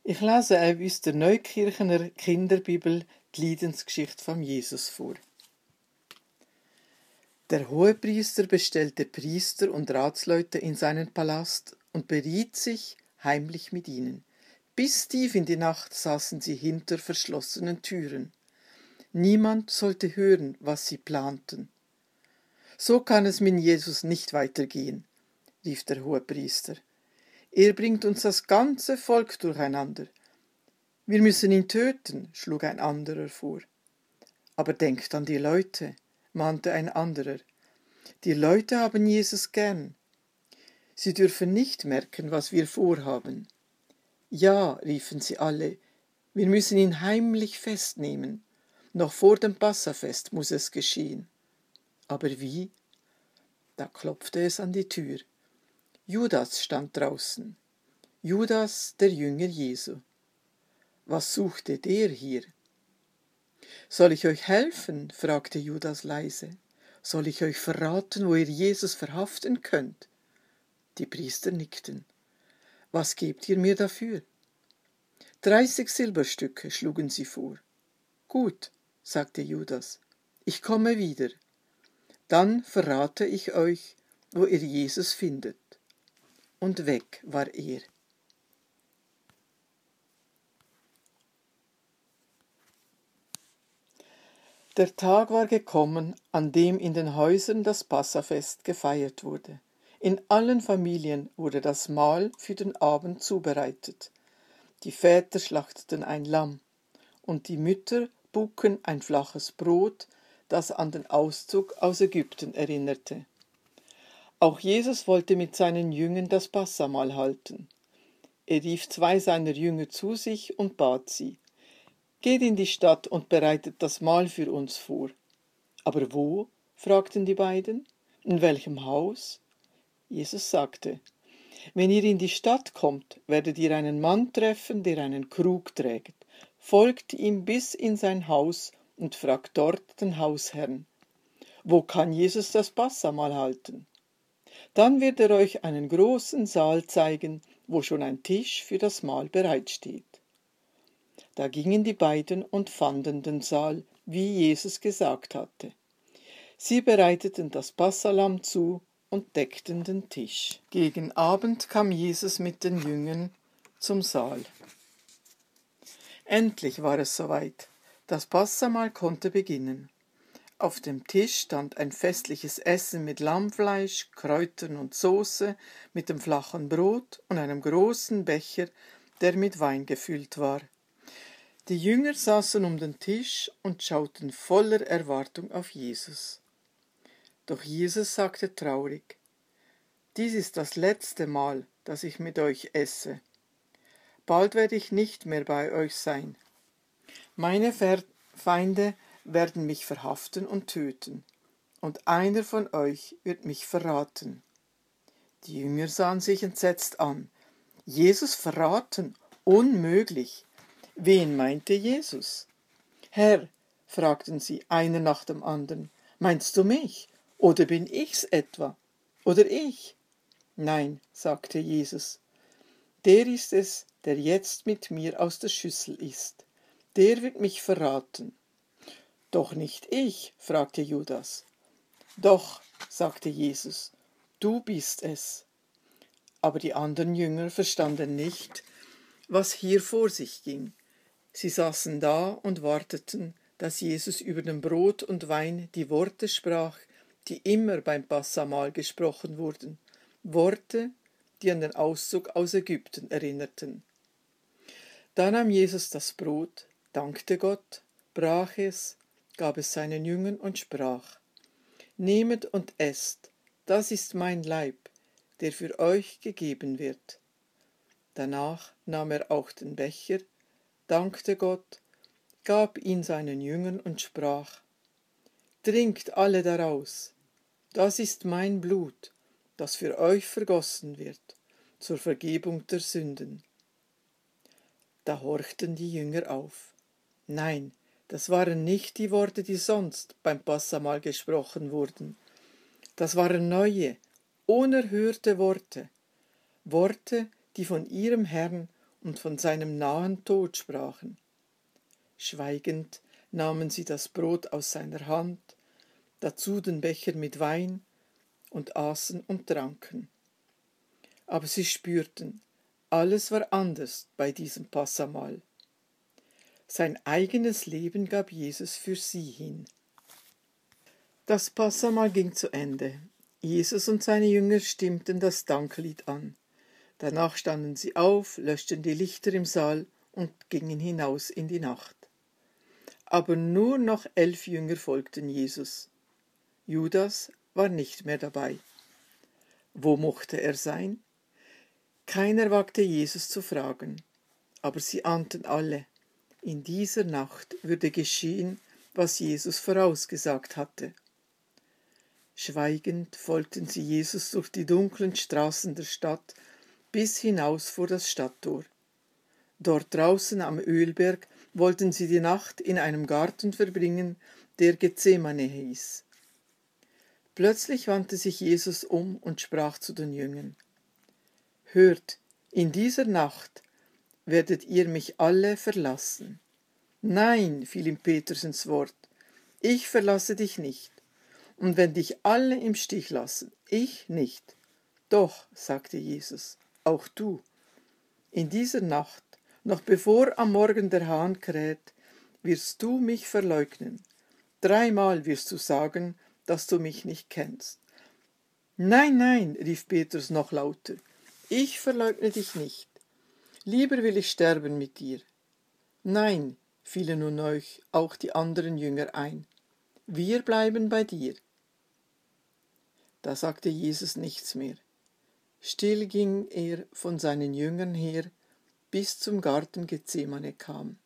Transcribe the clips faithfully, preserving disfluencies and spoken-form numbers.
Ich lese auch aus der Neukirchener Kinderbibel die Leidensgeschichte von Jesus vor. Der Hohepriester bestellte Priester und Ratsleute in seinen Palast und beriet sich heimlich mit ihnen. Bis tief in die Nacht saßen sie hinter verschlossenen Türen. Niemand sollte hören, was sie planten. »So kann es mit Jesus nicht weitergehen«, rief der Hohepriester. »Er bringt uns das ganze Volk durcheinander. Wir müssen ihn töten«, schlug ein anderer vor. »Aber denkt an die Leute«, mahnte ein anderer. »Die Leute haben Jesus gern. Sie dürfen nicht merken, was wir vorhaben.« »Ja«, riefen sie alle, »wir müssen ihn heimlich festnehmen. Noch vor dem Passafest muss es geschehen.« »Aber wie?« Da klopfte es an die Tür. Judas stand draußen. Judas, der Jünger Jesu. Was suchte der hier? »Soll ich euch helfen?«, fragte Judas leise. »Soll ich euch verraten, wo ihr Jesus verhaften könnt?« Die Priester nickten. »Was gebt ihr mir dafür?« »Dreißig Silberstücke«, schlugen sie vor. »Gut«, sagte Judas, »ich komme wieder. Dann verrate ich euch, wo ihr Jesus findet.« Und weg war er. Der Tag war gekommen, an dem in den Häusern das Passafest gefeiert wurde. In allen Familien wurde das Mahl für den Abend zubereitet. Die Väter schlachteten ein Lamm, und die Mütter buken ein flaches Brot, das an den Auszug aus Ägypten erinnerte. Auch Jesus wollte mit seinen Jüngern das Passamahl halten. Er rief zwei seiner Jünger zu sich und bat sie: »Geht in die Stadt und bereitet das Mahl für uns vor.« »Aber wo?«, fragten die beiden. »In welchem Haus?« Jesus sagte: »Wenn ihr in die Stadt kommt, werdet ihr einen Mann treffen, der einen Krug trägt. Folgt ihm bis in sein Haus und fragt dort den Hausherrn: Wo kann Jesus das Passamahl halten? Dann wird er euch einen großen Saal zeigen, wo schon ein Tisch für das Mahl bereitsteht.« Da gingen die beiden und fanden den Saal, wie Jesus gesagt hatte. Sie bereiteten das Passalamm zu und deckten den Tisch. Gegen Abend kam Jesus mit den Jüngern zum Saal. Endlich war es soweit. Das Passamahl konnte beginnen. Auf dem Tisch stand ein festliches Essen mit Lammfleisch, Kräutern und Soße, mit dem flachen Brot und einem großen Becher, der mit Wein gefüllt war. Die Jünger saßen um den Tisch und schauten voller Erwartung auf Jesus. Doch Jesus sagte traurig: »Dies ist das letzte Mal, dass ich mit euch esse. Bald werde ich nicht mehr bei euch sein. Meine Ver- Feinde werden mich verhaften und töten, und einer von euch wird mich verraten.« Die Jünger sahen sich entsetzt an. Jesus verraten? Unmöglich! Wen meinte Jesus? »Herr«, fragten sie, einer nach dem anderen, »meinst du mich? Oder bin ich's etwa? Oder ich?« »Nein«, sagte Jesus, »der ist es, der jetzt mit mir aus der Schüssel isst. Der wird mich verraten.« »Doch nicht ich«, fragte Judas. »Doch«, sagte Jesus, »du bist es.« Aber die anderen Jünger verstanden nicht, was hier vor sich ging. Sie saßen da und warteten, dass Jesus über dem Brot und Wein die Worte sprach, die immer beim Passamahl gesprochen wurden, Worte, die an den Auszug aus Ägypten erinnerten. Da nahm Jesus das Brot, dankte Gott, brach es, gab es seinen Jüngern und sprach: »Nehmet und esst, das ist mein Leib, der für euch gegeben wird.« Danach nahm er auch den Becher, dankte Gott, gab ihn seinen Jüngern und sprach: »Trinkt alle daraus, das ist mein Blut, das für euch vergossen wird, zur Vergebung der Sünden.« Da horchten die Jünger auf. Nein, das waren nicht die Worte, die sonst beim Passamahl gesprochen wurden. Das waren neue, unerhörte Worte, Worte, die von ihrem Herrn und von seinem nahen Tod sprachen. Schweigend nahmen sie das Brot aus seiner Hand, dazu den Becher mit Wein, und aßen und tranken. Aber sie spürten, alles war anders bei diesem Passamahl. Sein eigenes Leben gab Jesus für sie hin. Das Passamahl ging zu Ende. Jesus und seine Jünger stimmten das Danklied an. Danach standen sie auf, löschten die Lichter im Saal und gingen hinaus in die Nacht. Aber nur noch elf Jünger folgten Jesus. Judas war nicht mehr dabei. Wo mochte er sein? Keiner wagte Jesus zu fragen, aber sie ahnten alle, in dieser Nacht würde geschehen, was Jesus vorausgesagt hatte. Schweigend folgten sie Jesus durch die dunklen Straßen der Stadt bis hinaus vor das Stadttor. Dort draußen am Ölberg wollten sie die Nacht in einem Garten verbringen, der Gethsemane hieß. Plötzlich wandte sich Jesus um und sprach zu den Jüngern: Hört, in dieser Nacht werdet ihr mich alle verlassen. Nein, fiel ihm Petrus ins Wort, ich verlasse dich nicht. Und wenn dich alle im Stich lassen, ich nicht. Doch, sagte Jesus, auch du. In dieser Nacht, noch bevor am Morgen der Hahn kräht, wirst du mich verleugnen. Dreimal wirst du sagen, dass du mich nicht kennst. Nein, nein, rief Petrus noch lauter, ich verleugne dich nicht. Lieber will ich sterben mit dir. Nein, fielen nun euch auch die anderen Jünger ein, wir bleiben bei dir. Da sagte Jesus nichts mehr. Still ging er von seinen Jüngern her, bis zum Garten Gethsemane kam.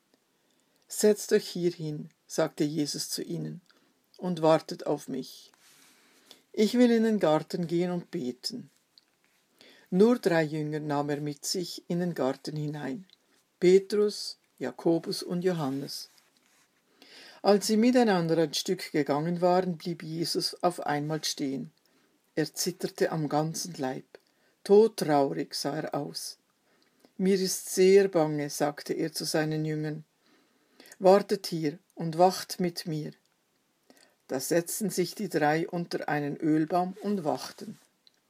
Setzt euch hier hin, sagte Jesus zu ihnen, und wartet auf mich. Ich will in den Garten gehen und beten. Nur drei Jünger nahm er mit sich in den Garten hinein, Petrus, Jakobus und Johannes. Als sie miteinander ein Stück gegangen waren, blieb Jesus auf einmal stehen. Er zitterte am ganzen Leib. Todtraurig sah er aus. Mir ist sehr bange, sagte er zu seinen Jüngern. Wartet hier und wacht mit mir. Da setzten sich die drei unter einen Ölbaum und wachten.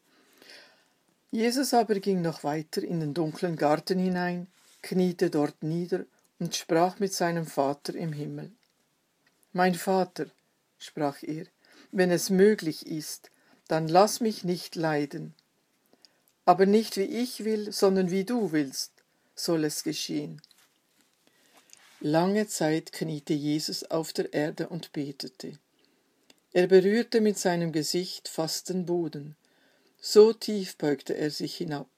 Jesus aber ging noch weiter in den dunklen Garten hinein, kniete dort nieder und sprach mit seinem Vater im Himmel. Mein Vater, sprach er, wenn es möglich ist, dann lass mich nicht leiden. Aber nicht wie ich will, sondern wie du willst, soll es geschehen. Lange Zeit kniete Jesus auf der Erde und betete. Er berührte mit seinem Gesicht fast den Boden. So tief beugte er sich hinab.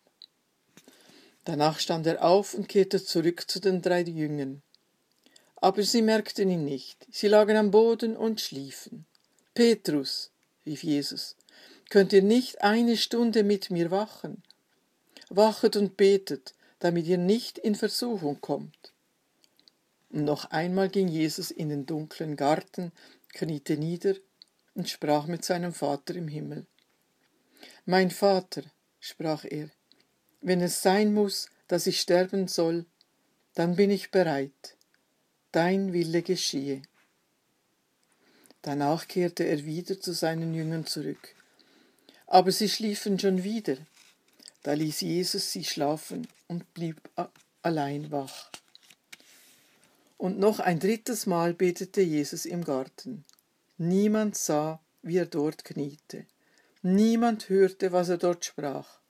Danach stand er auf und kehrte zurück zu den drei Jüngern. Aber sie merkten ihn nicht. Sie lagen am Boden und schliefen. Petrus, rief Jesus, könnt ihr nicht eine Stunde mit mir wachen? Wachet und betet, damit ihr nicht in Versuchung kommt. Und noch einmal ging Jesus in den dunklen Garten, kniete nieder und sprach mit seinem Vater im Himmel. Mein Vater, sprach er, wenn es sein muss, dass ich sterben soll, dann bin ich bereit. Dein Wille geschehe. Danach kehrte er wieder zu seinen Jüngern zurück. Aber sie schliefen schon wieder. Da ließ Jesus sie schlafen und blieb allein wach. Und noch ein drittes Mal betete Jesus im Garten. Niemand sah, wie er dort kniete. Niemand hörte, was er dort sprach.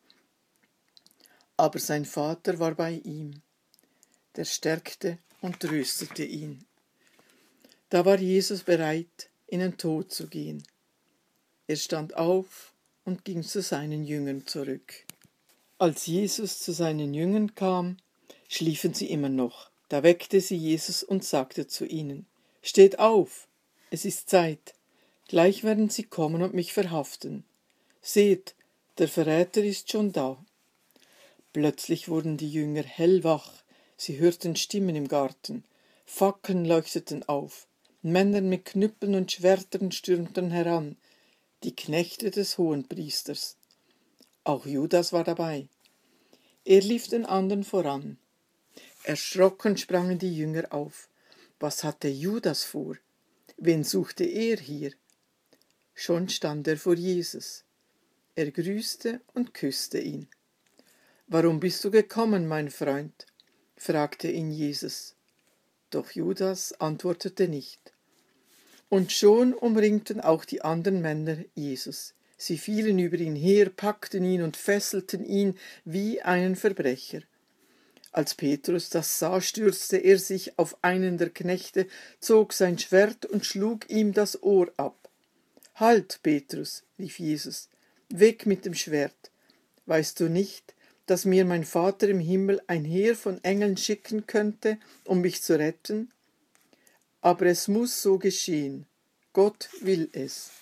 Aber sein Vater war bei ihm. Der stärkte und tröstete ihn. Da war Jesus bereit, in den Tod zu gehen. Er stand auf und ging zu seinen Jüngern zurück. Als Jesus zu seinen Jüngern kam, schliefen sie immer noch. Da weckte sie Jesus und sagte zu ihnen, »Steht auf, es ist Zeit, gleich werden sie kommen und mich verhaften. Seht, der Verräter ist schon da.« Plötzlich wurden die Jünger hellwach, sie hörten Stimmen im Garten, Fackeln leuchteten auf, Männer mit Knüppeln und Schwertern stürmten heran, die Knechte des Hohenpriesters. Auch Judas war dabei. Er lief den anderen voran. Erschrocken sprangen die Jünger auf. Was hatte Judas vor? Wen suchte er hier? Schon stand er vor Jesus. Er grüßte und küsste ihn. »Warum bist du gekommen, mein Freund?« fragte ihn Jesus. Doch Judas antwortete nicht. Und schon umringten auch die anderen Männer Jesus. Sie fielen über ihn her, packten ihn und fesselten ihn wie einen Verbrecher. Als Petrus das sah, stürzte er sich auf einen der Knechte, zog sein Schwert und schlug ihm das Ohr ab. »Halt, Petrus«, rief Jesus, »weg mit dem Schwert. Weißt du nicht, dass mir mein Vater im Himmel ein Heer von Engeln schicken könnte, um mich zu retten? Aber es muss so geschehen. Gott will es.«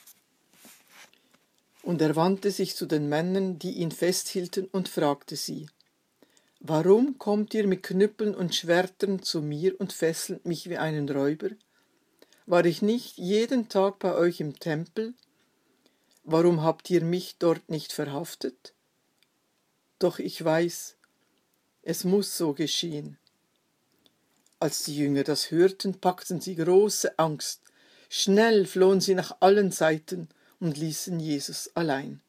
Und er wandte sich zu den Männern, die ihn festhielten, und fragte sie, »Warum kommt ihr mit Knüppeln und Schwertern zu mir und fesselt mich wie einen Räuber? War ich nicht jeden Tag bei euch im Tempel? Warum habt ihr mich dort nicht verhaftet? Doch ich weiß, es muss so geschehen.« Als die Jünger das hörten, packten sie große Angst. Schnell flohen sie nach allen Seiten und ließen Jesus allein.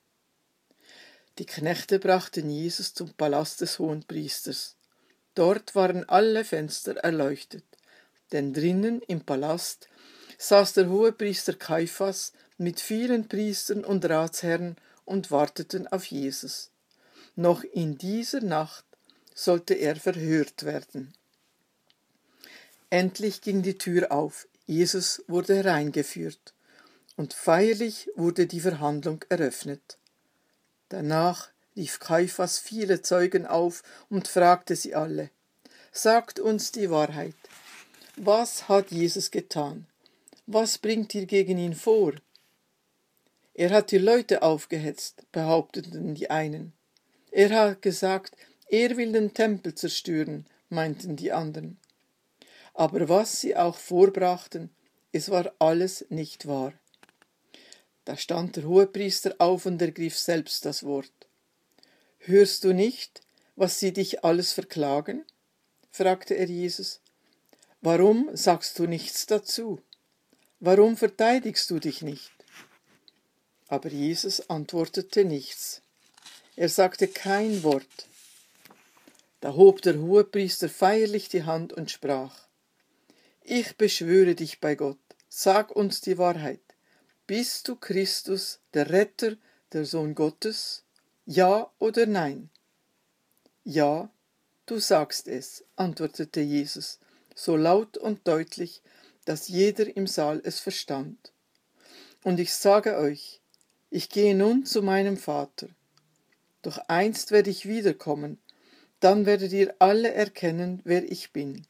Die Knechte brachten Jesus zum Palast des Hohenpriesters. Dort waren alle Fenster erleuchtet, denn drinnen im Palast saß der Hohepriester Kaiphas mit vielen Priestern und Ratsherren und warteten auf Jesus. Noch in dieser Nacht sollte er verhört werden. Endlich ging die Tür auf, Jesus wurde hereingeführt, und feierlich wurde die Verhandlung eröffnet. Danach rief Kaiphas viele Zeugen auf und fragte sie alle, »Sagt uns die Wahrheit. Was hat Jesus getan? Was bringt ihr gegen ihn vor?« »Er hat die Leute aufgehetzt«, behaupteten die einen. »Er hat gesagt, er will den Tempel zerstören«, meinten die anderen. Aber was sie auch vorbrachten, es war alles nicht wahr. Da stand der Hohepriester auf und ergriff selbst das Wort. »Hörst du nicht, was sie dich alles verklagen?« fragte er Jesus. »Warum sagst du nichts dazu? Warum verteidigst du dich nicht?« Aber Jesus antwortete nichts. Er sagte kein Wort. Da hob der Hohepriester feierlich die Hand und sprach, »Ich beschwöre dich bei Gott, sag uns die Wahrheit. Bist du Christus, der Retter, der Sohn Gottes? Ja oder nein?« »Ja, du sagst es«, antwortete Jesus, so laut und deutlich, dass jeder im Saal es verstand. »Und ich sage euch, ich gehe nun zu meinem Vater. Doch einst werde ich wiederkommen, dann werdet ihr alle erkennen, wer ich bin.«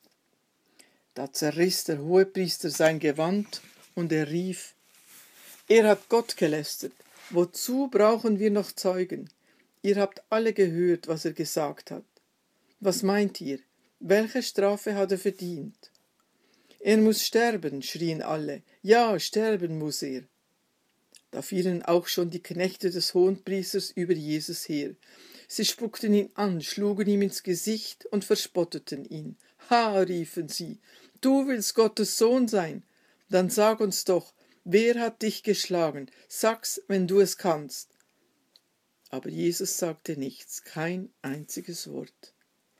Da zerriss der Hohepriester sein Gewand und er rief, »Er hat Gott gelästert. Wozu brauchen wir noch Zeugen? Ihr habt alle gehört, was er gesagt hat. Was meint ihr? Welche Strafe hat er verdient?« »Er muss sterben«, schrien alle. »Ja, sterben muss er.« Da fielen auch schon die Knechte des Hohenpriesters über Jesus her. Sie spuckten ihn an, schlugen ihm ins Gesicht und verspotteten ihn. »Ha«, riefen sie, »du willst Gottes Sohn sein? Dann sag uns doch, wer hat dich geschlagen? Sag's, wenn du es kannst.« Aber Jesus sagte nichts, kein einziges Wort.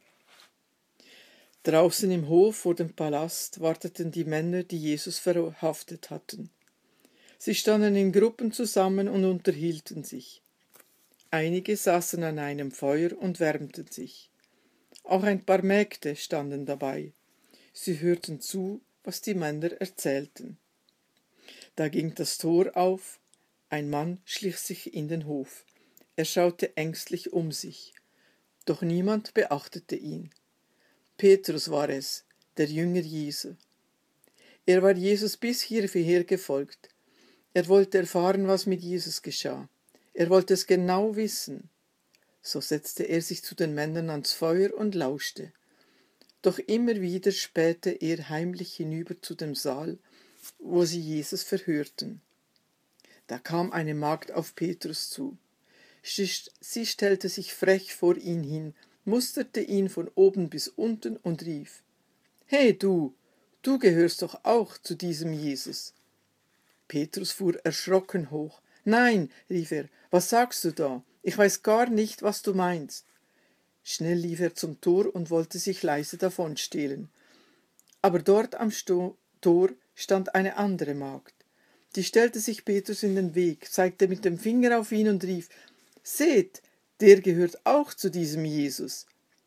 Draußen im Hof vor dem Palast warteten die Männer, die Jesus verhaftet hatten. Sie standen in Gruppen zusammen und unterhielten sich. Einige saßen an einem Feuer und wärmten sich. Auch ein paar Mägde standen dabei. Sie hörten zu, was die Männer erzählten. Da ging das Tor auf, ein Mann schlich sich in den Hof. Er schaute ängstlich um sich, doch niemand beachtete ihn. Petrus war es, der Jünger Jesu. Er war Jesus bis hierher gefolgt. Er wollte erfahren, was mit Jesus geschah. Er wollte es genau wissen. So setzte er sich zu den Männern ans Feuer und lauschte. Doch immer wieder spähte er heimlich hinüber zu dem Saal, wo sie Jesus verhörten. Da kam eine Magd auf Petrus zu. Sie stellte sich frech vor ihn hin, musterte ihn von oben bis unten und rief: »He, du, du gehörst doch auch zu diesem Jesus.« Petrus fuhr erschrocken hoch. »Nein«, rief er, »was sagst du da? Ich weiß gar nicht, was du meinst.« Schnell lief er zum Tor und wollte sich leise davonstehlen. Aber dort am Sto- Tor stand eine andere Magd. Die stellte sich Petrus in den Weg, zeigte mit dem Finger auf ihn und rief: »Seht, der gehört auch zu diesem Jesus.«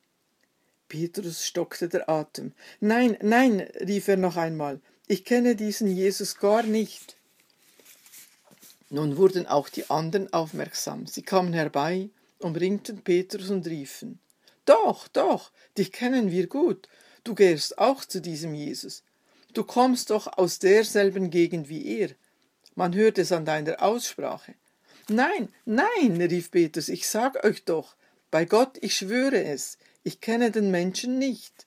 Petrus stockte der Atem. »Nein, nein«, rief er noch einmal, »ich kenne diesen Jesus gar nicht.« Nun wurden auch die anderen aufmerksam. Sie kamen herbei, umringten Petrus und riefen: »Doch, doch, dich kennen wir gut. Du gehörst auch zu diesem Jesus. Du kommst doch aus derselben Gegend wie er. Man hört es an deiner Aussprache.« »Nein, nein«, rief Petrus, »ich sag euch doch, bei Gott, ich schwöre es, ich kenne den Menschen nicht.«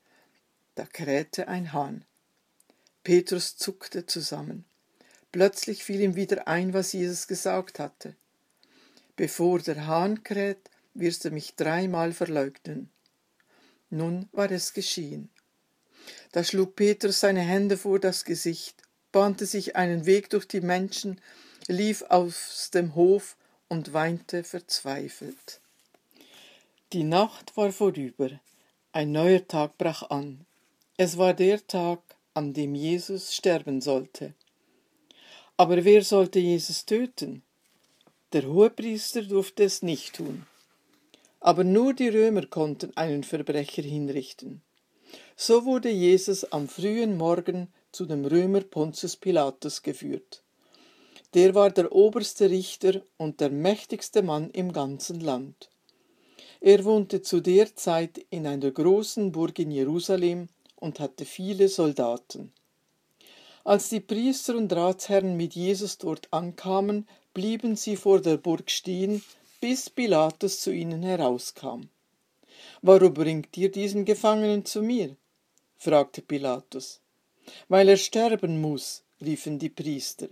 Da krähte ein Hahn. Petrus zuckte zusammen. Plötzlich fiel ihm wieder ein, was Jesus gesagt hatte: »Bevor der Hahn kräht, wirst du mich dreimal verleugnen.« Nun war es geschehen. Da schlug Petrus seine Hände vor das Gesicht, bahnte sich einen Weg durch die Menschen, lief aus dem Hof und weinte verzweifelt. Die Nacht war vorüber, ein neuer Tag brach an. Es war der Tag, an dem Jesus sterben sollte. Aber wer sollte Jesus töten? Der Hohepriester durfte es nicht tun. Aber nur die Römer konnten einen Verbrecher hinrichten. So wurde Jesus am frühen Morgen zu dem Römer Pontius Pilatus geführt. Der war der oberste Richter und der mächtigste Mann im ganzen Land. Er wohnte zu der Zeit in einer großen Burg in Jerusalem und hatte viele Soldaten. Als die Priester und Ratsherren mit Jesus dort ankamen, blieben sie vor der Burg stehen, bis Pilatus zu ihnen herauskam. »Warum bringt ihr diesen Gefangenen zu mir?« fragte Pilatus. »Weil er sterben muss«, riefen die Priester.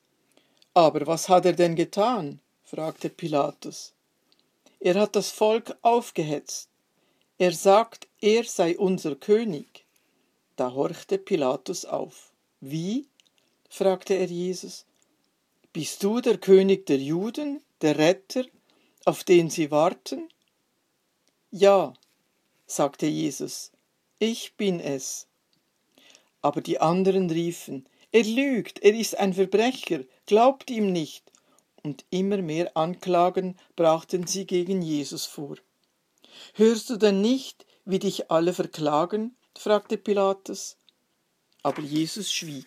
»Aber was hat er denn getan?« fragte Pilatus. »Er hat das Volk aufgehetzt. Er sagt, er sei unser König.« Da horchte Pilatus auf. »Wie?« fragte er Jesus. »Bist du der König der Juden, der Retter, auf den sie warten?« »Ja«, sagte Jesus, »ich bin es.« Aber die anderen riefen: »Er lügt, er ist ein Verbrecher, glaubt ihm nicht.« Und immer mehr Anklagen brachten sie gegen Jesus vor. »Hörst du denn nicht, wie dich alle verklagen?« fragte Pilatus. Aber Jesus schwieg.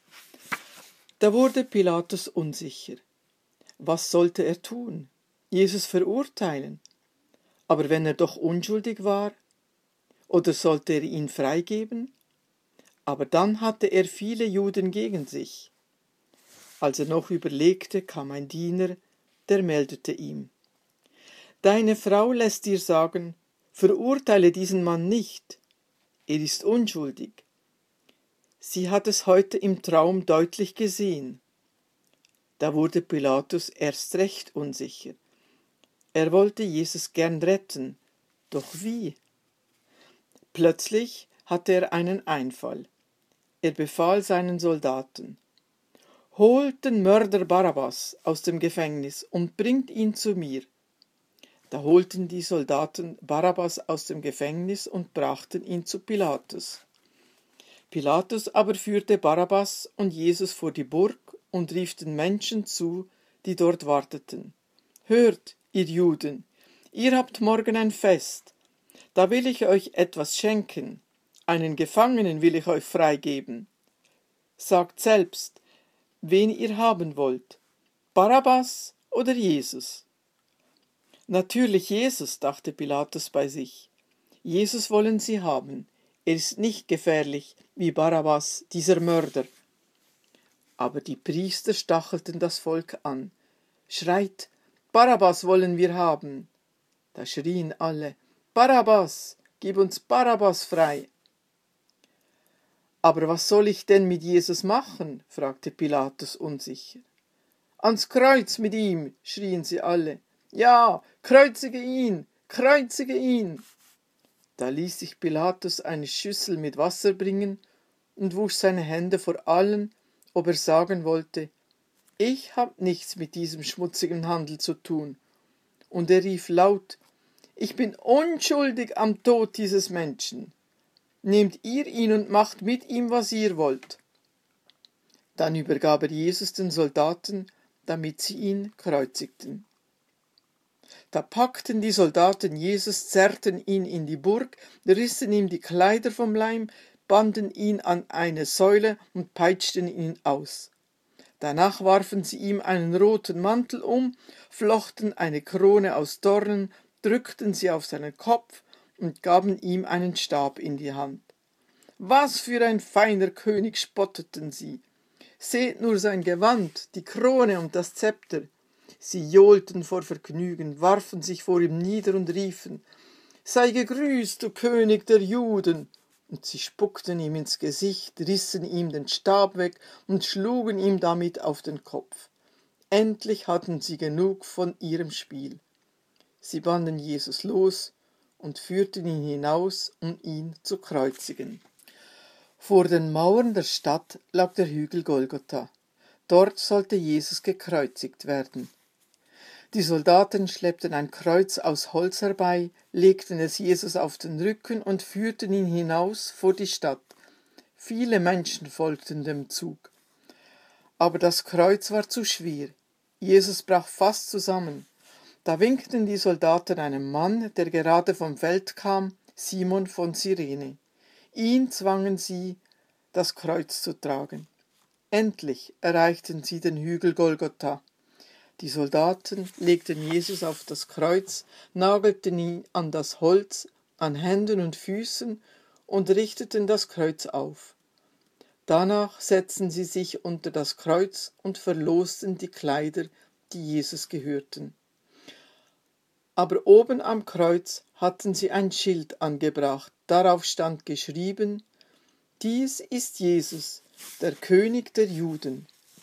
Da wurde Pilatus unsicher. Was sollte er tun? Jesus verurteilen? Aber wenn er doch unschuldig war? Oder sollte er ihn freigeben? Aber dann hatte er viele Juden gegen sich. Als er noch überlegte, kam ein Diener, der meldete ihm: »Deine Frau lässt dir sagen, verurteile diesen Mann nicht. Er ist unschuldig. Sie hat es heute im Traum deutlich gesehen.« Da wurde Pilatus erst recht unsicher. Er wollte Jesus gern retten, doch wie? Plötzlich hatte er einen Einfall. Er befahl seinen Soldaten: »Holt den Mörder Barabbas aus dem Gefängnis und bringt ihn zu mir.« Da holten die Soldaten Barabbas aus dem Gefängnis und brachten ihn zu Pilatus. Pilatus aber führte Barabbas und Jesus vor die Burg und rief den Menschen zu, die dort warteten: »Hört, ihr Juden, ihr habt morgen ein Fest. Da will ich euch etwas schenken. Einen Gefangenen will ich euch freigeben. Sagt selbst, wen ihr haben wollt, Barabbas oder Jesus?« Natürlich Jesus, dachte Pilatus bei sich. Jesus wollen sie haben. Er ist nicht gefährlich wie Barabbas, dieser Mörder. Aber die Priester stachelten das Volk an. »Schreit, Barabbas wollen wir haben!« Da schrien alle: »Barabbas, gib uns Barabbas frei!« »Aber was soll ich denn mit Jesus machen?« fragte Pilatus unsicher. »Ans Kreuz mit ihm!« schrien sie alle. Ja, kreuzige ihn, kreuzige ihn! Da ließ sich Pilatus eine Schüssel mit Wasser bringen und wusch seine Hände vor allen, ob er sagen wollte, ich hab nichts mit diesem schmutzigen Handel zu tun. Und er rief laut, ich bin unschuldig am Tod dieses Menschen. Nehmt ihr ihn und macht mit ihm, was ihr wollt. Dann übergab er Jesus den Soldaten, damit sie ihn kreuzigten. Da packten die Soldaten Jesus, zerrten ihn in die Burg, rissen ihm die Kleider vom Leib, banden ihn an eine Säule und peitschten ihn aus. Danach warfen sie ihm einen roten Mantel um, flochten eine Krone aus Dornen, drückten sie auf seinen Kopf und gaben ihm einen Stab in die Hand. Was für ein feiner König, spotteten sie. Seht nur sein Gewand, die Krone und das Zepter. Sie johlten vor Vergnügen, warfen sich vor ihm nieder und riefen, sei gegrüßt, du König der Juden! Und sie spuckten ihm ins Gesicht, rissen ihm den Stab weg und schlugen ihm damit auf den Kopf. Endlich hatten sie genug von ihrem Spiel. Sie banden Jesus los und führten ihn hinaus, um ihn zu kreuzigen. Vor den Mauern der Stadt lag der Hügel Golgotha. Dort sollte Jesus gekreuzigt werden. Die Soldaten schleppten ein Kreuz aus Holz herbei, legten es Jesus auf den Rücken und führten ihn hinaus vor die Stadt. Viele Menschen folgten dem Zug. Aber das Kreuz war zu schwer. Jesus brach fast zusammen. Da winkten die Soldaten einem Mann, der gerade vom Feld kam, Simon von Cyrene. Ihn zwangen sie, das Kreuz zu tragen. Endlich erreichten sie den Hügel Golgotha. Die Soldaten legten Jesus auf das Kreuz, nagelten ihn an das Holz, an Händen und Füßen und richteten das Kreuz auf. Danach setzten sie sich unter das Kreuz und verlosten die Kleider, die Jesus gehörten. Aber oben am Kreuz hatten sie ein Schild angebracht, darauf stand geschrieben, dies ist Jesus, der König der Juden.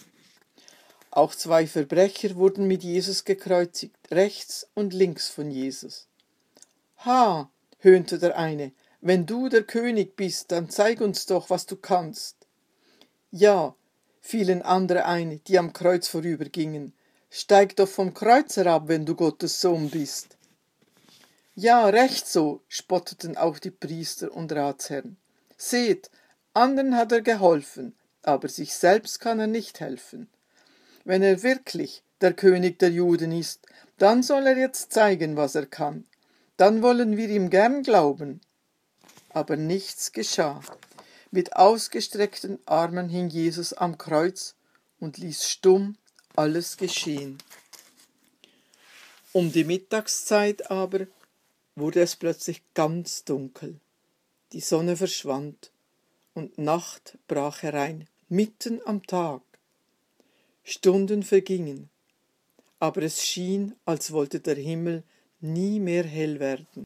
Auch zwei Verbrecher wurden mit Jesus gekreuzigt, rechts und links von Jesus. Ha, höhnte der eine, wenn du der König bist, dann zeig uns doch, was du kannst. Ja, fielen andere ein, die am Kreuz vorübergingen, steig doch vom Kreuz herab, wenn du Gottes Sohn bist. Ja, recht so, spotteten auch die Priester und Ratsherren. Seht, anderen hat er geholfen, aber sich selbst kann er nicht helfen. Wenn er wirklich der König der Juden ist, dann soll er jetzt zeigen, was er kann. Dann wollen wir ihm gern glauben. Aber nichts geschah. Mit ausgestreckten Armen hing Jesus am Kreuz und ließ stumm alles geschehen. Um die Mittagszeit aber wurde es plötzlich ganz dunkel. Die Sonne verschwand und Nacht brach herein, mitten am Tag. Stunden vergingen, aber es schien, als wollte der Himmel nie mehr hell werden.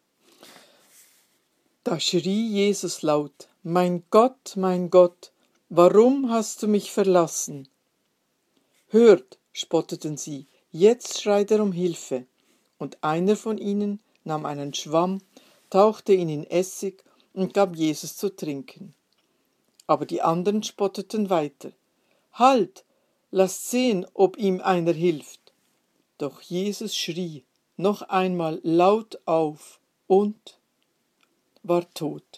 Da schrie Jesus laut, mein Gott, mein Gott, warum hast du mich verlassen? Hört, spotteten sie, jetzt schreit er um Hilfe. Und einer von ihnen nahm einen Schwamm, tauchte ihn in Essig und gab Jesus zu trinken. Aber die anderen spotteten weiter. Halt! Lasst sehen, ob ihm einer hilft. Doch Jesus schrie noch einmal laut auf und war tot.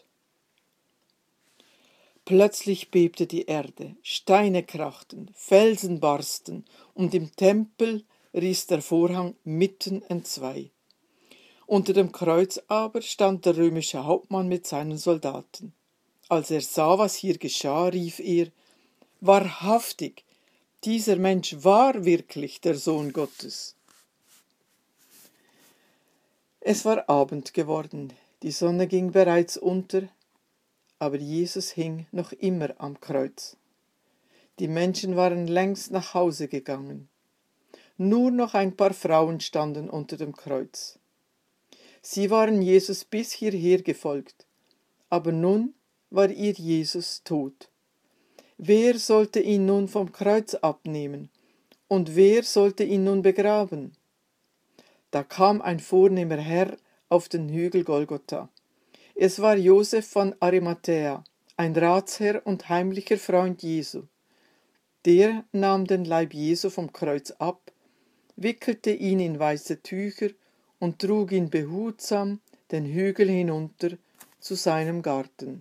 Plötzlich bebte die Erde, Steine krachten, Felsen barsten, und im Tempel riss der Vorhang mitten entzwei. Unter dem Kreuz aber stand der römische Hauptmann mit seinen Soldaten. Als er sah, was hier geschah, rief er, wahrhaftig, dieser Mensch war wirklich der Sohn Gottes. Es war Abend geworden, die Sonne ging bereits unter, aber Jesus hing noch immer am Kreuz. Die Menschen waren längst nach Hause gegangen. Nur noch ein paar Frauen standen unter dem Kreuz. Sie waren Jesus bis hierher gefolgt, aber nun war ihr Jesus tot. Wer sollte ihn nun vom Kreuz abnehmen, und wer sollte ihn nun begraben? Da kam ein vornehmer Herr auf den Hügel Golgotha. Es war Josef von Arimathäa, ein Ratsherr und heimlicher Freund Jesu. Der nahm den Leib Jesu vom Kreuz ab, wickelte ihn in weiße Tücher und trug ihn behutsam den Hügel hinunter zu seinem Garten.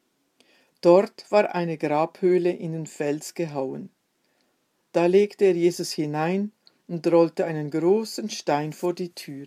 Dort war eine Grabhöhle in den Fels gehauen. Da legte er Jesus hinein und rollte einen großen Stein vor die Tür.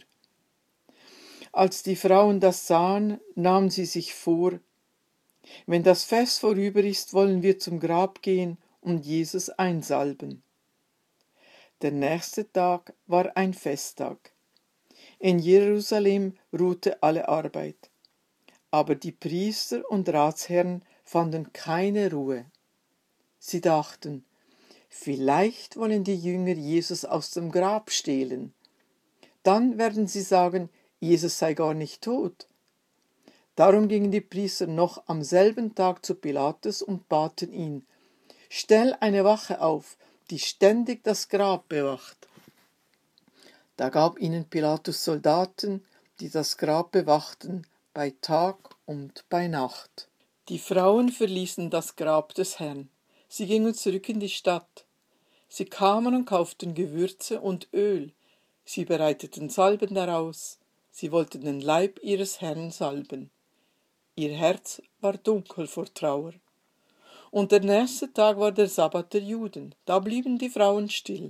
Als die Frauen das sahen, nahmen sie sich vor: Wenn das Fest vorüber ist, wollen wir zum Grab gehen und Jesus einsalben. Der nächste Tag war ein Festtag. In Jerusalem ruhte alle Arbeit. Aber die Priester und Ratsherren fanden keine Ruhe. Sie dachten, vielleicht wollen die Jünger Jesus aus dem Grab stehlen. Dann werden sie sagen, Jesus sei gar nicht tot. Darum gingen die Priester noch am selben Tag zu Pilatus und baten ihn: Stell eine Wache auf, die ständig das Grab bewacht. Da gab ihnen Pilatus Soldaten, die das Grab bewachten, bei Tag und bei Nacht. Die Frauen verließen das Grab des Herrn. Sie gingen zurück in die Stadt. Sie kamen und kauften Gewürze und Öl. Sie bereiteten Salben daraus. Sie wollten den Leib ihres Herrn salben. Ihr Herz war dunkel vor Trauer. Und der nächste Tag war der Sabbat der Juden. Da blieben die Frauen still.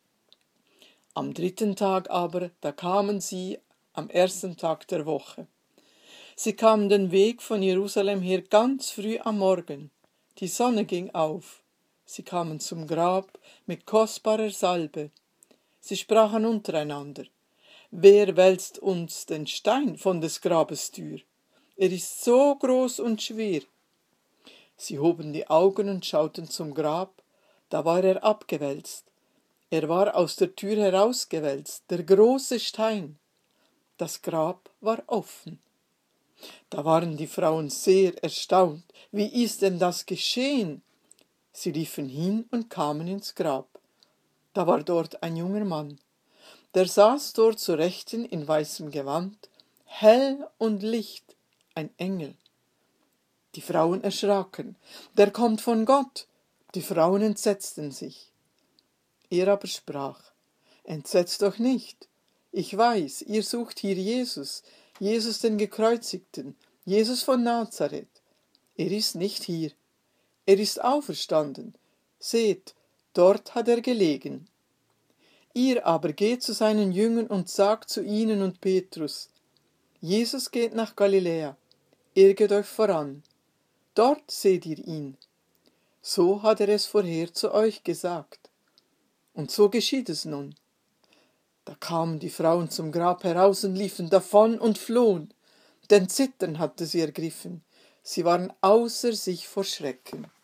Am dritten Tag aber, da kamen sie am ersten Tag der Woche. Sie kamen den Weg von Jerusalem her ganz früh am Morgen. Die Sonne ging auf. Sie kamen zum Grab mit kostbarer Salbe. Sie sprachen untereinander: Wer wälzt uns den Stein von des Grabes Tür? Er ist so groß und schwer. Sie hoben die Augen und schauten zum Grab. Da war er abgewälzt. Er war aus der Tür herausgewälzt, der große Stein. Das Grab war offen. Da waren die Frauen sehr erstaunt. Wie ist denn das geschehen? Sie liefen hin und kamen ins Grab. Da war dort ein junger Mann. Der saß dort zur Rechten in weißem Gewand, hell und licht, ein Engel. Die Frauen erschraken. Der kommt von Gott. Die Frauen entsetzten sich. Er aber sprach: Entsetzt doch nicht. Ich weiß, ihr sucht hier Jesus, Jesus den Gekreuzigten, Jesus von Nazareth. Er ist nicht hier. Er ist auferstanden. Seht, dort hat er gelegen. Ihr aber geht zu seinen Jüngern und sagt zu ihnen und Petrus: Jesus geht nach Galiläa. Er geht euch voran. Dort seht ihr ihn. So hat er es vorher zu euch gesagt. Und so geschieht es nun. Da kamen die Frauen zum Grab heraus und liefen davon und flohen, denn Zittern hatte sie ergriffen. Sie waren außer sich vor Schrecken.